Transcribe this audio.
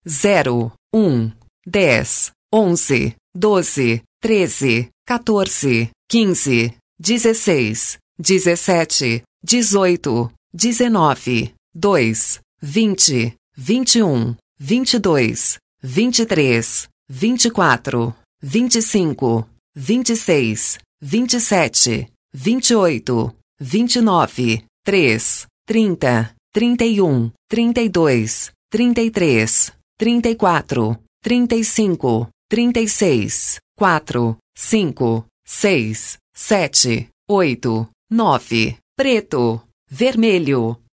0, 1, 10, 11, 12, 13, 14, 15, 16, 17, 18, 19, 2, 20, 21, 22, 23, 24, 25, 26, 27, 28, 29, 3, 30, 31, 32, 33, 34, 35, 36, 4, 5, 6, 7, 8, 9, preto, vermelho,